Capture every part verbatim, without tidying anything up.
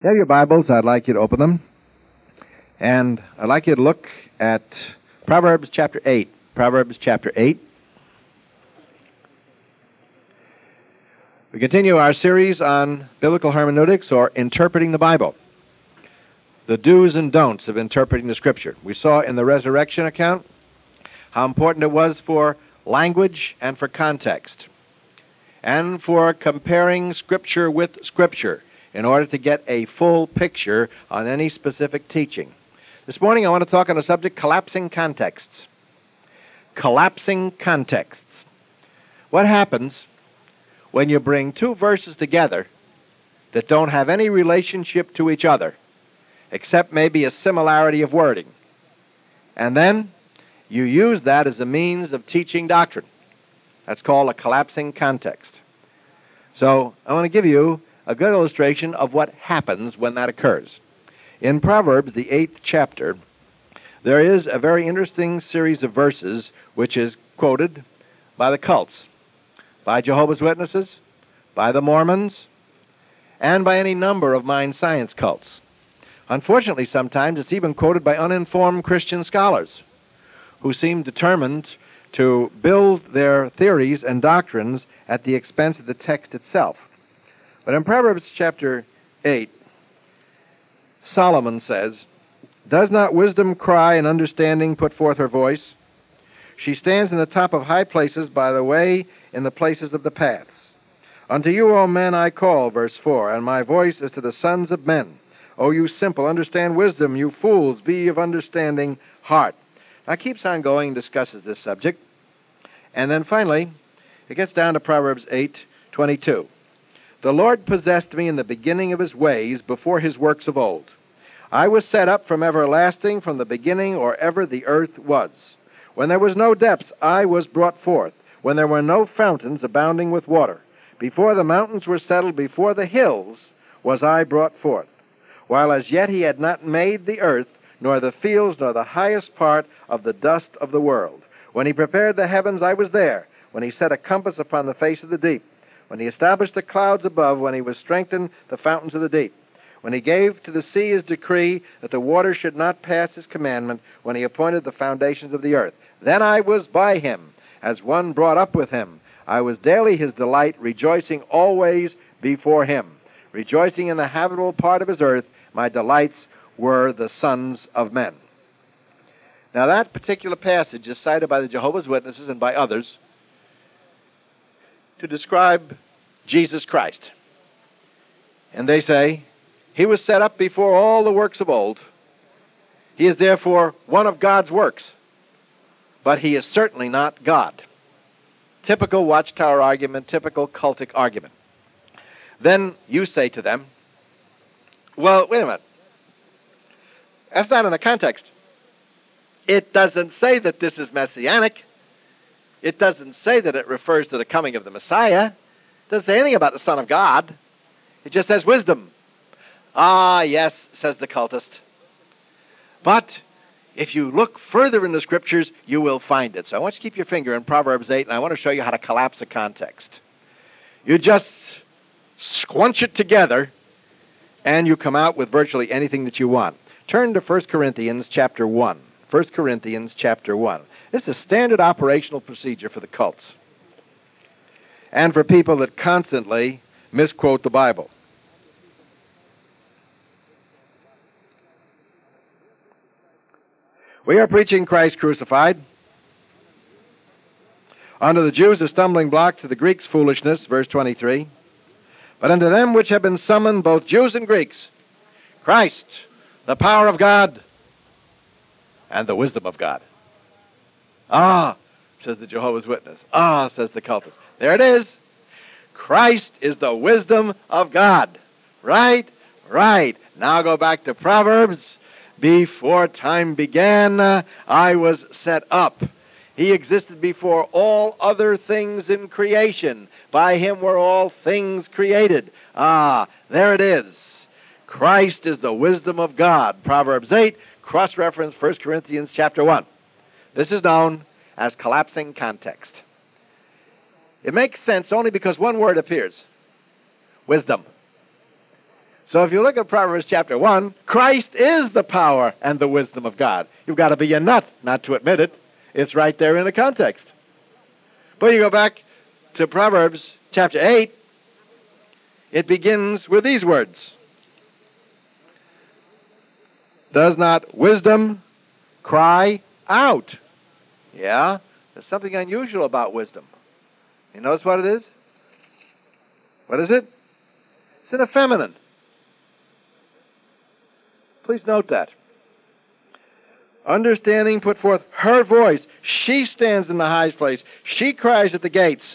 you have your Bibles, I'd like you to open them. And I'd like you to look at Proverbs chapter eight. Proverbs chapter eight. We continue our series on biblical hermeneutics, or interpreting the Bible. The do's and don'ts of interpreting the Scripture. We saw in the resurrection account how important it was for language and for context, and for comparing Scripture with Scripture in order to get a full picture on any specific teaching. This morning I want to talk on the subject collapsing contexts. Collapsing contexts. What happens when you bring two verses together that don't have any relationship to each other, except maybe a similarity of wording, and then you use that as a means of teaching doctrine? That's called a collapsing context. So I want to give you a good illustration of what happens when that occurs. In Proverbs, the eighth chapter, there is a very interesting series of verses which is quoted by the cults, by Jehovah's Witnesses, by the Mormons, and by any number of mind science cults. Unfortunately, sometimes it's even quoted by uninformed Christian scholars who seem determined to build their theories and doctrines at the expense of the text itself. But in Proverbs chapter eight, Solomon says, "Does not wisdom cry and understanding put forth her voice? She stands in the top of high places, by the way, in the places of the paths. Unto you, O men, I call," verse four, "and my voice is to the sons of men. O you simple, understand wisdom. You fools, be of understanding heart." Now, it keeps on going and discusses this subject. And then finally, it gets down to Proverbs eight twenty-two. "The Lord possessed me in the beginning of his ways, before his works of old. I was set up from everlasting, from the beginning, or ever the earth was. When there was no depths, I was brought forth, when there were no fountains abounding with water. Before the mountains were settled, before the hills, was I brought forth. While as yet he had not made the earth, nor the fields, nor the highest part of the dust of the world. When he prepared the heavens, I was there. When he set a compass upon the face of the deep. When he established the clouds above, when he was strengthened the fountains of the deep. When he gave to the sea his decree, that the waters should not pass his commandment, when he appointed the foundations of the earth. Then I was by him, as one brought up with him. I was daily his delight, rejoicing always before him. Rejoicing in the habitable part of his earth, my delights were the sons of men." Now that particular passage is cited by the Jehovah's Witnesses and by others to describe Jesus Christ. And they say, he was set up before all the works of old. He is therefore one of God's works. But he is certainly not God. Typical Watchtower argument, typical cultic argument. Then you say to them, well, wait a minute. That's not in the context. It doesn't say that this is messianic. It doesn't say that it refers to the coming of the Messiah. It doesn't say anything about the Son of God. It just says wisdom. Ah, yes, says the cultist. But if you look further in the Scriptures, you will find it. So I want you to keep your finger in Proverbs eight, and I want to show you how to collapse a context. You just squunch it together, and you come out with virtually anything that you want. Turn to First Corinthians chapter one. First Corinthians chapter one. This is a standard operational procedure for the cults and for people that constantly misquote the Bible. We are preaching Christ crucified. Unto the Jews a stumbling block, to the Greeks foolishness, verse twenty-three. But unto them which have been summoned, both Jews and Greeks, Christ, the power of God, and the wisdom of God. Ah, says the Jehovah's Witness. Ah, says the cultist. There it is. Christ is the wisdom of God. Right? Right. Now go back to Proverbs. Before time began, uh, I was set up. He existed before all other things in creation. By him were all things created. Ah, there it is. Christ is the wisdom of God. Proverbs eight, cross-reference First Corinthians chapter one. This is known as collapsing context. It makes sense only because one word appears. Wisdom. So if you look at Proverbs chapter one, Christ is the power and the wisdom of God. You've got to be a nut not to admit it. It's right there in the context. But you go back to Proverbs chapter eight, it begins with these words. Does not wisdom cry out? Yeah, there's something unusual about wisdom. You notice what it is? What is it? It's in a feminine. Please note that. Understanding put forth her voice. She stands in the highest place. She cries at the gates.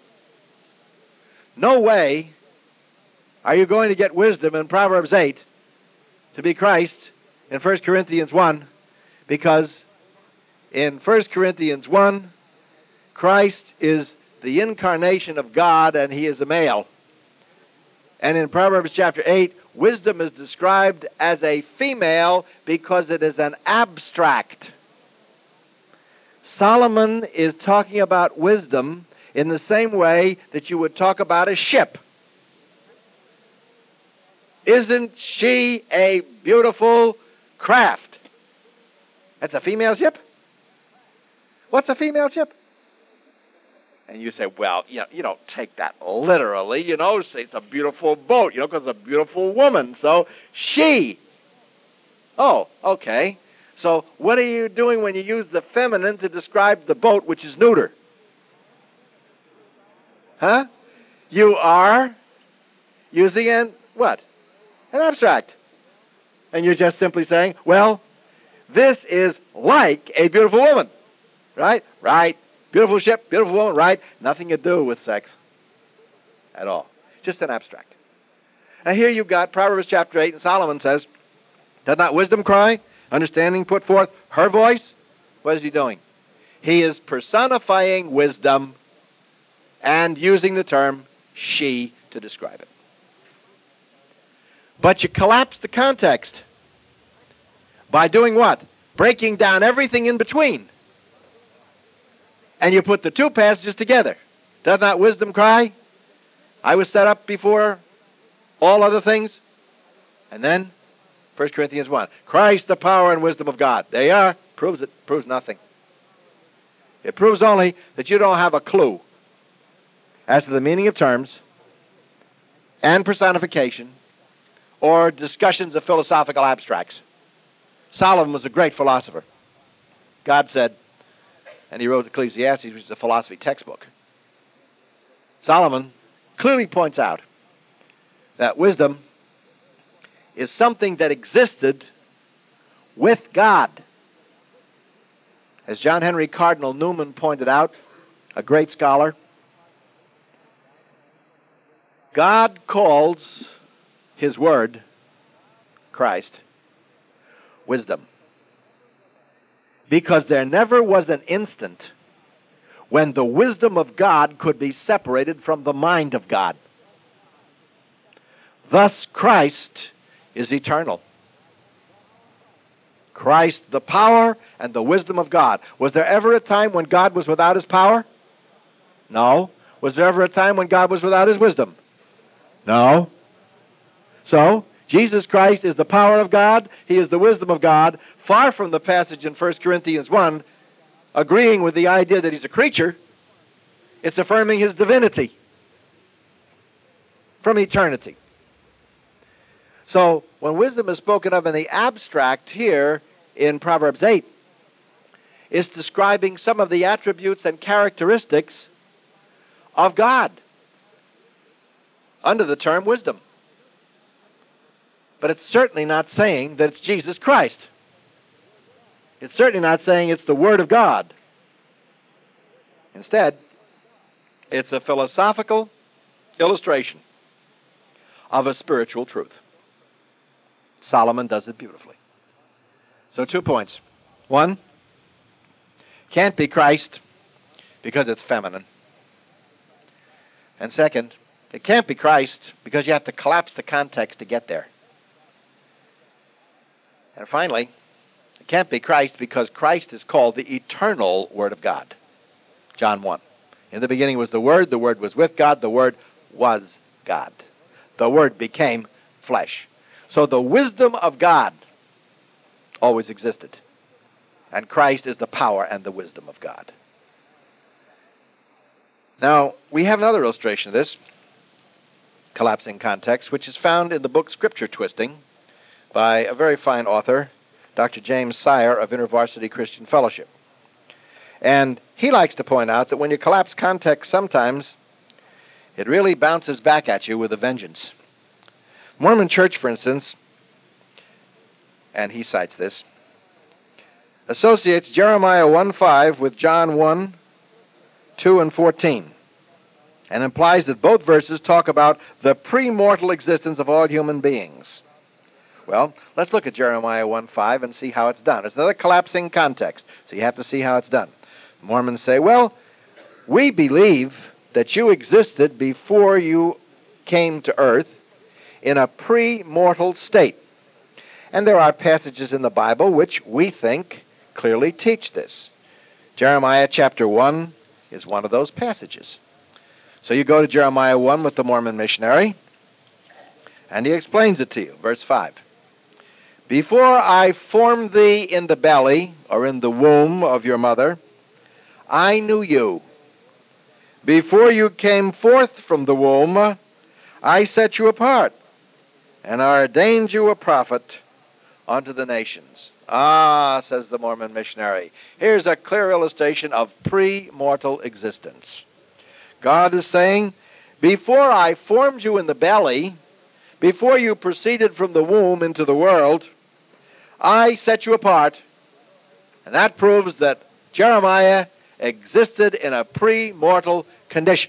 No way are you going to get wisdom in Proverbs eight to be Christ in First Corinthians one, because in First Corinthians one, Christ is the incarnation of God and he is a male. And in Proverbs chapter eight, wisdom is described as a female because it is an abstract. Solomon is talking about wisdom in the same way that you would talk about a ship. Isn't she a beautiful craft? That's a female ship? What's a female ship? And you say, well, you know, you don't take that literally, you know, say it's a beautiful boat, you know, because it's a beautiful woman. So, she. Oh, okay. So, what are you doing when you use the feminine to describe the boat, which is neuter? Huh? You are using an, what? An abstract. And you're just simply saying, well, this is like a beautiful woman. Right? Right. Beautiful ship, beautiful woman, right? Nothing to do with sex at all. Just an abstract. Now here you've got Proverbs chapter eight, and Solomon says, does not wisdom cry? Understanding put forth her voice? What is he doing? He is personifying wisdom and using the term she to describe it. But you collapse the context by doing what? Breaking down everything in between. And you put the two passages together. Does not wisdom cry? I was set up before all other things. And then, First Corinthians one. Christ, the power and wisdom of God. There you are. Proves it. Proves nothing. It proves only that you don't have a clue as to the meaning of terms and personification or discussions of philosophical abstracts. Solomon was a great philosopher. God said, and he wrote Ecclesiastes, which is a philosophy textbook. Solomon clearly points out that wisdom is something that existed with God. As John Henry Cardinal Newman pointed out, a great scholar, God calls his word, Christ, wisdom. Because there never was an instant when the wisdom of God could be separated from the mind of God. Thus, Christ is eternal. Christ, the power and the wisdom of God. Was there ever a time when God was without his power? No. Was there ever a time when God was without his wisdom? No. So, Jesus Christ is the power of God. He is the wisdom of God. Far from the passage in First Corinthians one agreeing with the idea that he's a creature, it's affirming his divinity from eternity. So, when wisdom is spoken of in the abstract here in Proverbs eight, it's describing some of the attributes and characteristics of God under the term wisdom. But it's certainly not saying that it's Jesus Christ. It's certainly not saying it's the Word of God. Instead, it's a philosophical illustration of a spiritual truth. Solomon does it beautifully. So two points. One, can't be Christ because it's feminine. And second, it can't be Christ because you have to collapse the context to get there. And finally, it can't be Christ because Christ is called the eternal Word of God. John one. In the beginning was the Word, the Word was with God, the Word was God. The Word became flesh. So the wisdom of God always existed. And Christ is the power and the wisdom of God. Now, we have another illustration of this collapsing context, which is found in the book Scripture Twisting by a very fine author, Doctor James Sire of InterVarsity Christian Fellowship. And he likes to point out that when you collapse context, sometimes it really bounces back at you with a vengeance. Mormon Church, for instance, and he cites this, associates Jeremiah one five with John one, two and fourteen, and implies that both verses talk about the pre-mortal existence of all human beings. Well, let's look at Jeremiah one five and see how it's done. It's another collapsing context, so you have to see how it's done. Mormons say, well, we believe that you existed before you came to earth in a pre-mortal state. And there are passages in the Bible which we think clearly teach this. Jeremiah chapter one is one of those passages. So you go to Jeremiah one with the Mormon missionary, and he explains it to you. Verse five. Before I formed thee in the belly, or in the womb of your mother, I knew you. Before you came forth from the womb, I set you apart, and I ordained you a prophet unto the nations. Ah, says the Mormon missionary, here's a clear illustration of pre-mortal existence. God is saying, before I formed you in the belly, before you proceeded from the womb into the world, I set you apart. And that proves that Jeremiah existed in a pre-mortal condition.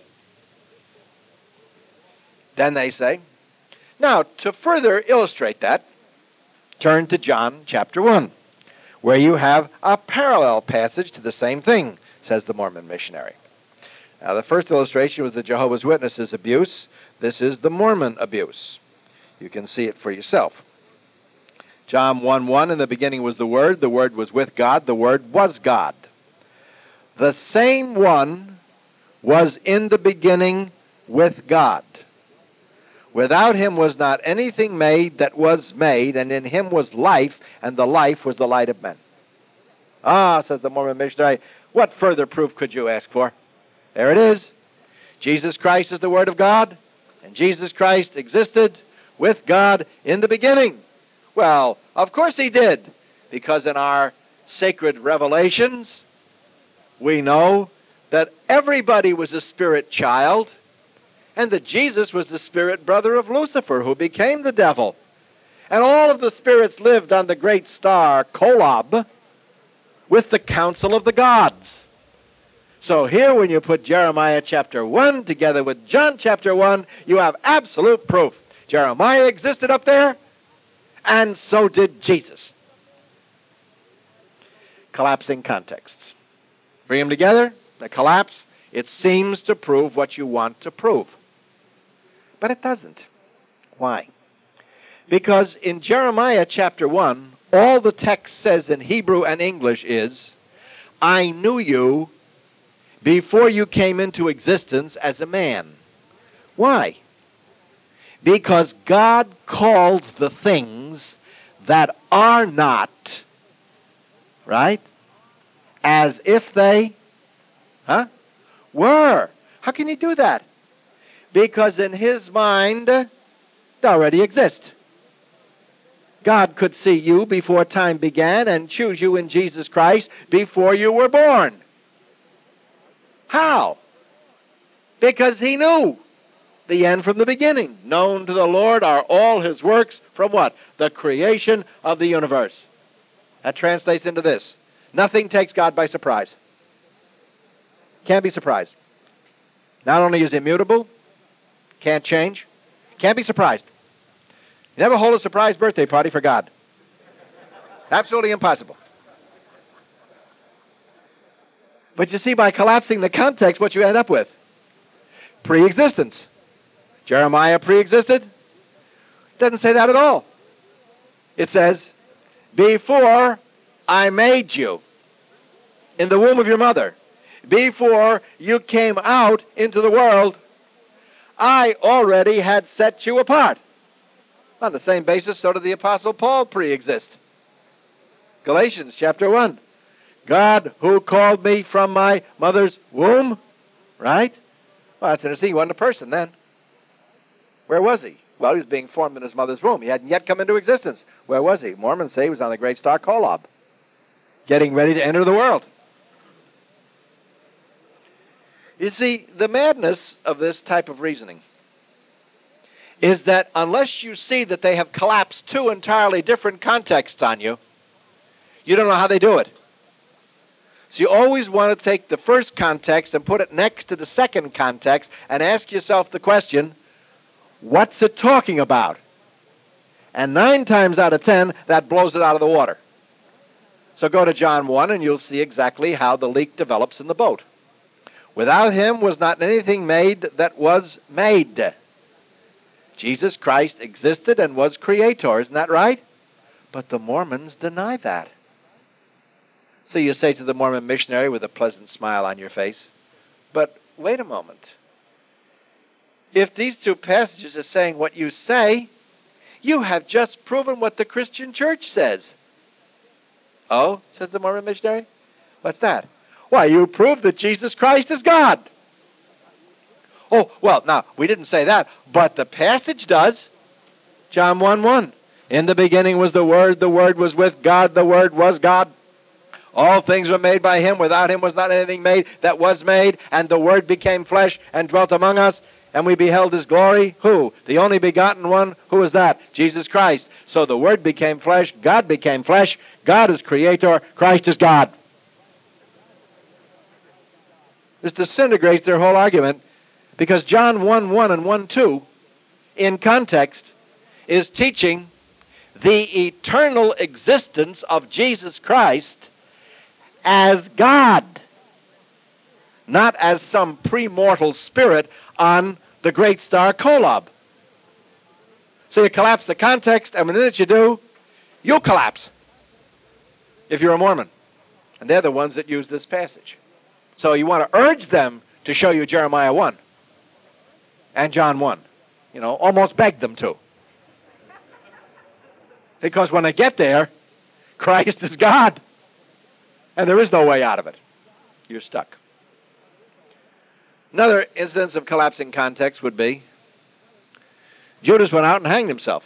Then they say, now, to further illustrate that, turn to John chapter one, where you have a parallel passage to the same thing, says the Mormon missionary. Now, the first illustration was the Jehovah's Witnesses' abuse. This is the Mormon abuse. You can see it for yourself. John one one, in the beginning was the Word. The Word was with God. The Word was God. The same one was in the beginning with God. Without him was not anything made that was made, and in him was life, and the life was the light of men. Ah, says the Mormon missionary, what further proof could you ask for? There it is. Jesus Christ is the Word of God, and Jesus Christ existed with God in the beginning. Well, of course he did, because in our sacred revelations, we know that everybody was a spirit child, and that Jesus was the spirit brother of Lucifer, who became the devil. And all of the spirits lived on the great star Kolob with the council of the gods. So here, when you put Jeremiah chapter one together with John chapter one, you have absolute proof. Jeremiah existed up there, and so did Jesus. Collapsing contexts. Bring them together, the collapse, it seems to prove what you want to prove. But it doesn't. Why? Because in Jeremiah chapter one, all the text says in Hebrew and English is, I knew you before you came into existence as a man. Why? Because God called the things that are not, right, as if they, huh, were. How can he do that? Because in his mind, they already exist. God could see you before time began and choose you in Jesus Christ before you were born. How? Because he knew the end from the beginning. Known to the Lord are all his works from what? The creation of the universe. That translates into this. Nothing takes God by surprise. Can't be surprised. Not only is he immutable, can't change, can't be surprised. You never hold a surprise birthday party for God. Absolutely impossible. But you see, by collapsing the context, what you end up with? Pre-existence. Jeremiah pre-existed? It doesn't say that at all. It says, before I made you in the womb of your mother, before you came out into the world, I already had set you apart. On the same basis, so did the Apostle Paul pre-exist. Galatians chapter one. God who called me from my mother's womb, right? Well, that's interesting. He wasn't a person then. Where was he? Well, he was being formed in his mother's womb. He hadn't yet come into existence. Where was he? Mormons say he was on the great star Kolob, getting ready to enter the world. You see, the madness of this type of reasoning is that unless you see that they have collapsed two entirely different contexts on you, you don't know how they do it. So you always want to take the first context and put it next to the second context and ask yourself the question, what's it talking about? And nine times out of ten, that blows it out of the water. So go to John one and you'll see exactly how the leak develops in the boat. Without him was not anything made that was made. Jesus Christ existed and was creator, isn't that right? But the Mormons deny that. So you say to the Mormon missionary with a pleasant smile on your face, but wait a moment. If these two passages are saying what you say, you have just proven what the Christian church says. Oh, says the Mormon missionary, what's that? Why, you proved that Jesus Christ is God. Oh, well, now, we didn't say that, but the passage does. John one one. In the beginning was the Word, the Word was with God, the Word was God. All things were made by him. Without him was not anything made that was made. And the Word became flesh and dwelt among us. And we beheld his glory. Who? The only begotten one. Who is that? Jesus Christ. So the Word became flesh. God became flesh. God is creator. Christ is God. This disintegrates their whole argument because John one one and one two, in context, is teaching the eternal existence of Jesus Christ as God, not as some premortal spirit on the great star Kolob. So you collapse the context, and the minute you do, you'll collapse if you're a Mormon. And they're the ones that use this passage. So you want to urge them to show you Jeremiah one and John one. You know, almost beg them to. Because when they get there, Christ is God. And there is no way out of it. You're stuck. Another instance of collapsing context would be Judas went out and hanged himself.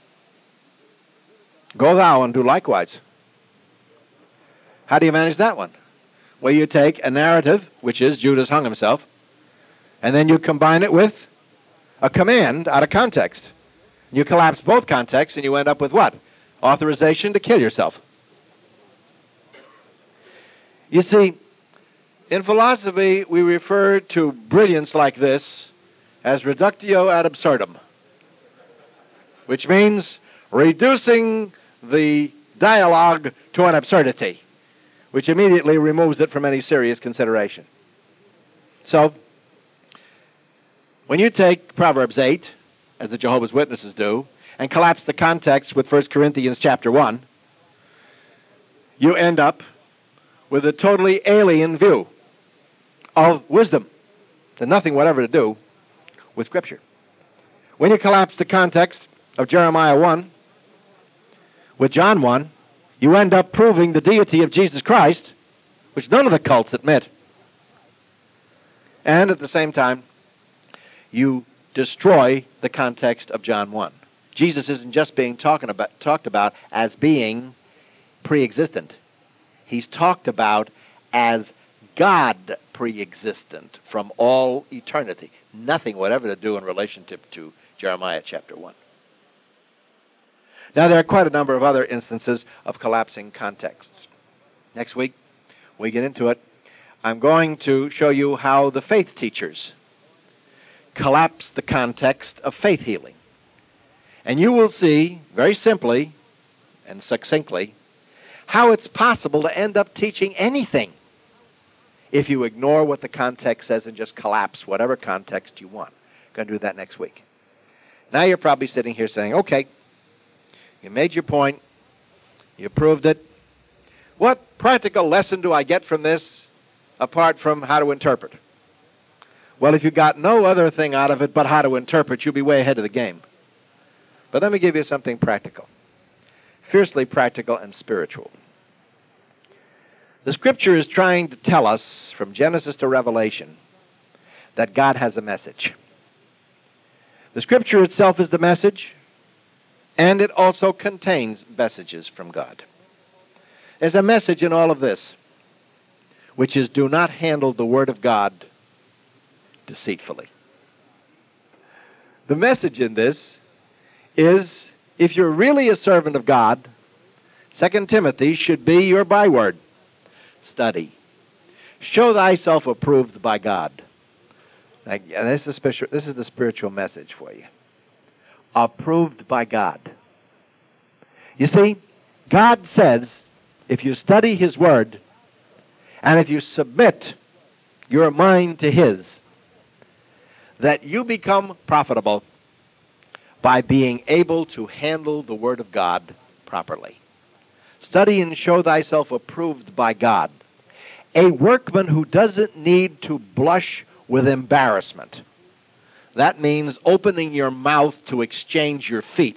Go thou and do likewise. How do you manage that one? Well, you take a narrative, which is Judas hung himself, and then you combine it with a command out of context. You collapse both contexts, and you end up with what? Authorization to kill yourself. You see, in philosophy, we refer to brilliance like this as reductio ad absurdum, which means reducing the dialogue to an absurdity, which immediately removes it from any serious consideration. So, when you take Proverbs eight, as the Jehovah's Witnesses do, and collapse the context with First Corinthians chapter one, you end up with a totally alien view of wisdom. There's nothing whatever to do with Scripture. When you collapse the context of Jeremiah one with John one, you end up proving the deity of Jesus Christ, which none of the cults admit. And at the same time, you destroy the context of John one. Jesus isn't just being talking about, talked about as being pre-existent. He's talked about as God pre-existent from all eternity. Nothing whatever to do in relationship to Jeremiah chapter one. Now, there are quite a number of other instances of collapsing contexts. Next week, when we get into it, I'm going to show you how the faith teachers collapse the context of faith healing. And you will see, very simply and succinctly, how it's possible to end up teaching anything if you ignore what the context says and just collapse whatever context you want. I'm going to do that next week. Now you're probably sitting here saying, okay, you made your point, you proved it. What practical lesson do I get from this apart from how to interpret? Well, if you got no other thing out of it but how to interpret, you'll be way ahead of the game. But let me give you something practical, fiercely practical and spiritual. The Scripture is trying to tell us, from Genesis to Revelation, that God has a message. The Scripture itself is the message, and it also contains messages from God. There's a message in all of this, which is, do not handle the Word of God deceitfully. The message in this is, if you're really a servant of God, Second Timothy should be your byword. Study. Show thyself approved by God. Now, and this is, spiritual, this is the spiritual message for you. Approved by God. You see, God says, if you study His Word, and if you submit your mind to His, that you become profitable by being able to handle the Word of God properly. Study and show thyself approved by God. A workman who doesn't need to blush with embarrassment. That means opening your mouth to exchange your feet.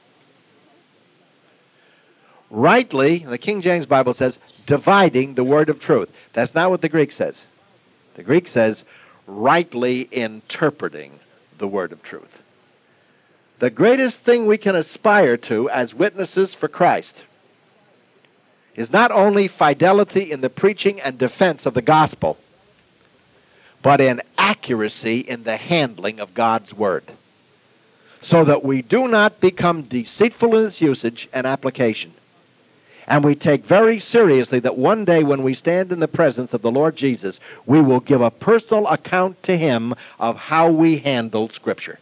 Rightly, the King James Bible says, dividing the word of truth. That's not what the Greek says. The Greek says, rightly interpreting the word of truth. The greatest thing we can aspire to as witnesses for Christ is not only fidelity in the preaching and defense of the gospel, but in accuracy in the handling of God's word, so that we do not become deceitful in its usage and application. And we take very seriously that one day when we stand in the presence of the Lord Jesus, we will give a personal account to Him of how we handled Scripture.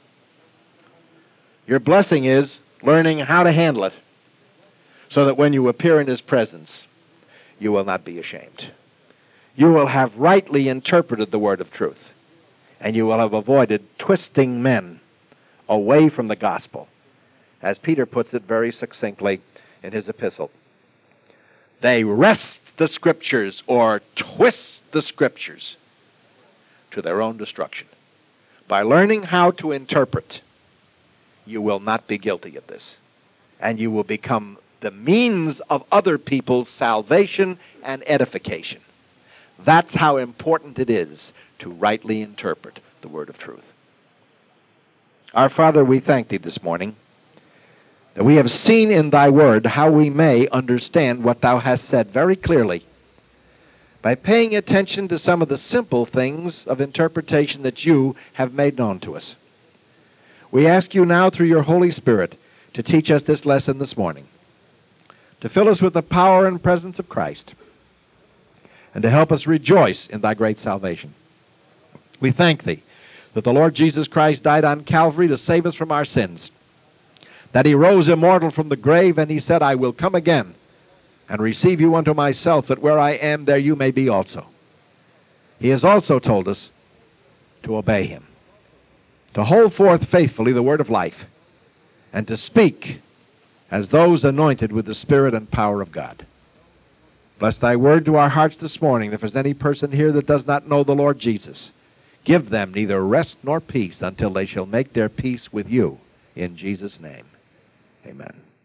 Your blessing is learning how to handle it, so that when you appear in His presence, you will not be ashamed. You will have rightly interpreted the word of truth, and you will have avoided twisting men away from the gospel, as Peter puts it very succinctly in his epistle. They wrest the Scriptures, or twist the Scriptures, to their own destruction. By learning how to interpret, you will not be guilty of this, and you will become the means of other people's salvation and edification. That's how important it is to rightly interpret the word of truth. Our Father, we thank Thee this morning that we have seen in Thy word how we may understand what Thou hast said very clearly by paying attention to some of the simple things of interpretation that You have made known to us. We ask You now through Your Holy Spirit to teach us this lesson this morning, to fill us with the power and presence of Christ, and to help us rejoice in Thy great salvation. We thank Thee that the Lord Jesus Christ died on Calvary to save us from our sins, that He rose immortal from the grave, and He said, I will come again and receive you unto myself, that where I am, there you may be also. He has also told us to obey Him, to hold forth faithfully the word of life, and to speak as those anointed with the Spirit and power of God. Bless Thy word to our hearts this morning. If there's any person here that does not know the Lord Jesus, give them neither rest nor peace until they shall make their peace with You. In Jesus' name, amen.